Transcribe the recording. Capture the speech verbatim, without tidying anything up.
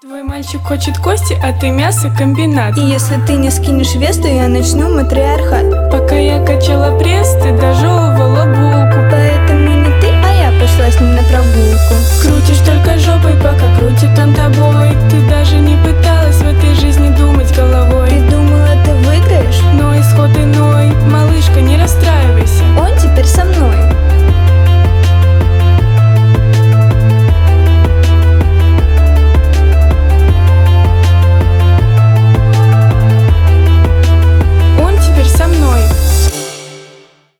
Твой мальчик хочет кости, а ты мясокомбинат. И если ты не скинешь вес, то я начну матриархат. Пока я качала пресс, ты дожевывала булку.